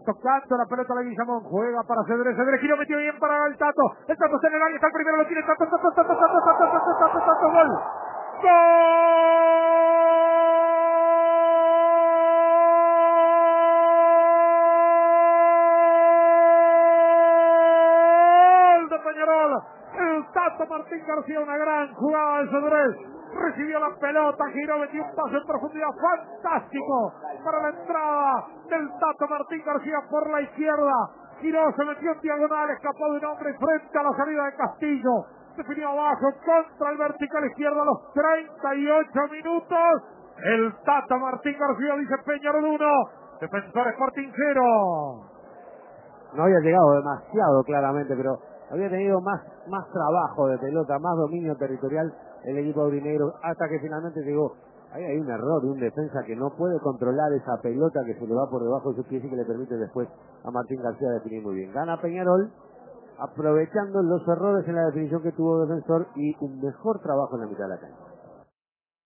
tocando la pelota de Guillamón, juega para Cedrés, Cedrés giró, metió bien para el Tato está en el área, está el primero, lo tiene Tato, gol. ¡Gol de Peñarol! El Tato Martín García, una gran jugada de Cedrés. Recibió la pelota, giró, metió un pase en profundidad fantástico para la entrada del Tato Martín García por la izquierda. Giró, se metió en diagonal, escapó de un hombre frente a la salida de Castillo. Definió abajo contra el vertical izquierdo a los 38 minutos. El Tato Martín García, dice Peñarol 1, Defensor Sporting 0. No había llegado demasiado claramente, pero había tenido más trabajo de pelota, más dominio territorial el equipo aurinegro, hasta que finalmente llegó. Ahí hay un error de un defensa que no puede controlar esa pelota que se le va por debajo de sus pies y que le permite después a Martín García definir muy bien. Gana Peñarol, aprovechando los errores en la definición que tuvo Defensor y un mejor trabajo en la mitad de la cancha.